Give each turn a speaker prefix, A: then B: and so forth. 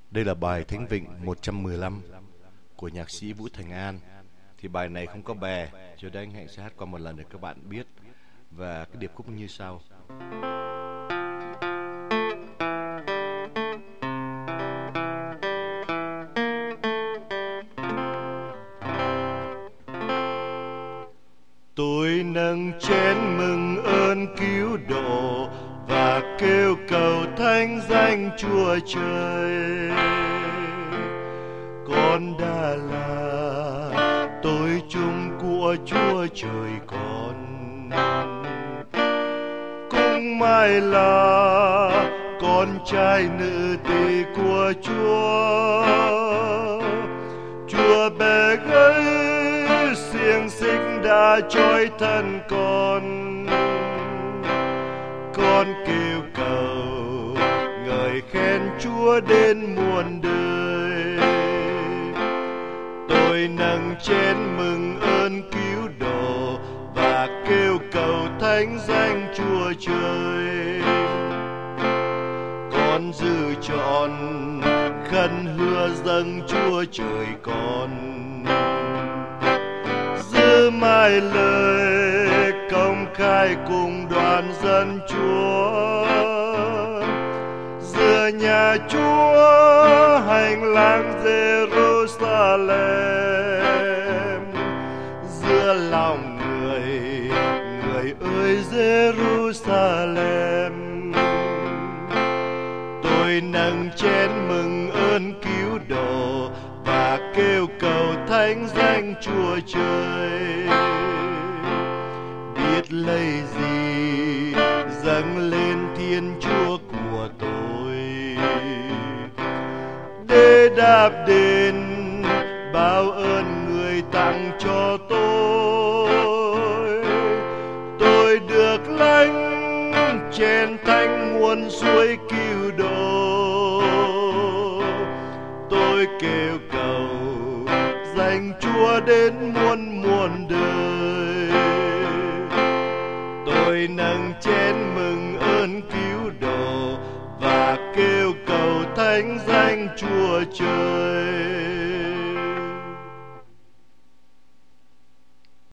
A: Đây là bài Thánh Vịnh 115 của nhạc sĩ Vũ Thành An. Thì bài này không có bè, cho nên anh Hạnh sẽ hát qua một lần để các bạn biết. Và cái điệp khúc như sau. Tôi nâng chén mừng ơn cứu độ và kêu cầu thánh danh Chúa Trời. Con đã là tôi chung của Chúa Trời con, cũng mãi là con trai nữ tỳ của Chúa. Chúa bé gái xiềng xích đã trói thân con kêu cầu ngợi khen Chúa đến muôn đời. Tôi nâng chén mừng ơn cứu độ và kêu cầu thánh danh Chúa Trời. Con giữ trọn khấn hứa dâng Chúa Trời con, giữ mãi lời công khai cùng đoàn dân Chúa. Giữa nhà Chúa hành lang Jerusalem, giữa lòng người ơi Jerusalem. Tôi nâng chén mừng ơn cứu độ và kêu cầu thánh danh Chúa Trời. Biết lấy gì dâng lên Thiên Chúa của tôi để đáp đền bao ơn người tặng cho tôi. Tôi được lãnh chén thánh nguồn suối cứu độ. Tôi kêu cầu danh Chúa đến muôn muôn đời. Tôi nâng chén mừng ơn cứu độ và kêu cầu thánh danh Chúa Trời.